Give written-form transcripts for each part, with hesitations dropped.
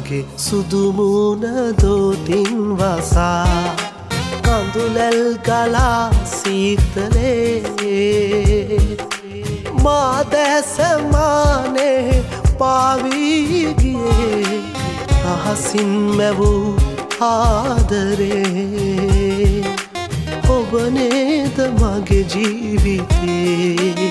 මගේ සුදු මුණ දෝතින් වසා කඳුලැල් ගලා සීතලේ මා දැසමානේ පාවී ගියේ අහසින් මැවූ ආදරේ ඔබ නේද මගේ ජීවිතේ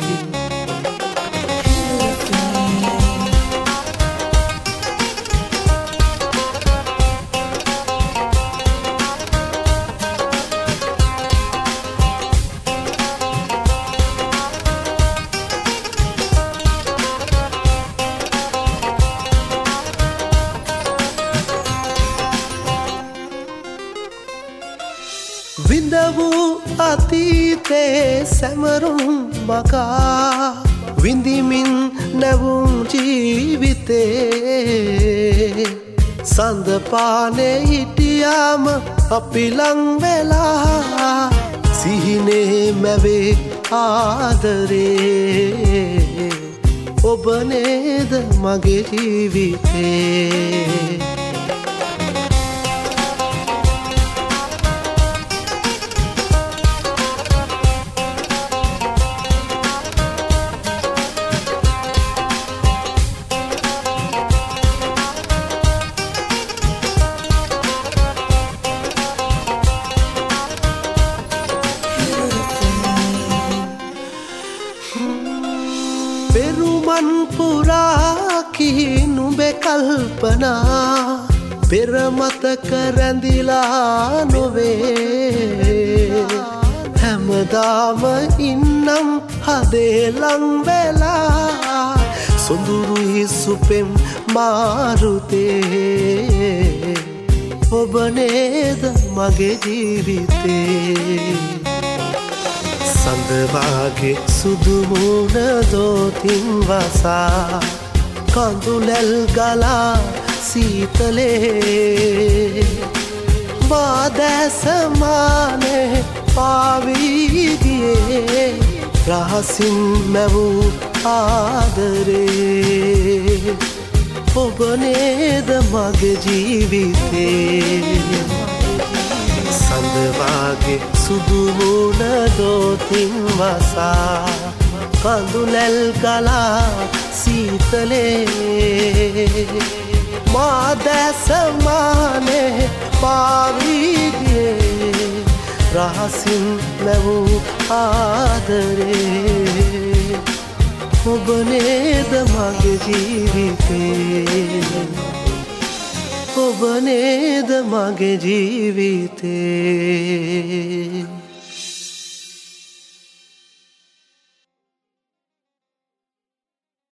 විඳ වූ අතීතේ සැමරුම් මකා විඳිමින් නැවුම් ජීවිතේ සඳ පානේ හිටියාම අපි ලං වෙලා සිහිනේ මැවේ ආදරේ ඔබ නේද මගේ ජීවිතේ පෙරුමන් පුරා කී නුඹේ කල්පනා පෙර මතක රැඳිලා නොවේ හැමදාම ඉන්නම් හදේ ලං වෙලා සොඳුරුයි සුපෙම් මාරුතේ ඔබ නේද මගේ ජීවිතේ සඳ වාගේ සුදු මුණ දෝතින් වසා කඳුලැල් ගලා සීතලේ මා දැසමානේ පාවී ගියේ රහසින් මැවූ ආදරේ ඔබ නේද මගේ ජීවිතේ සඳ වාගේ සුදු මුණ දෝතින් වසා කඳුලැල් ගලා සීතලේ මා දැසමානේ පාවී ගියේ රහසින් මැවූ ආදරේ ඔබ නේද මගේ ජීවිතේ ඔබ නේද මගේ ජීවිතේ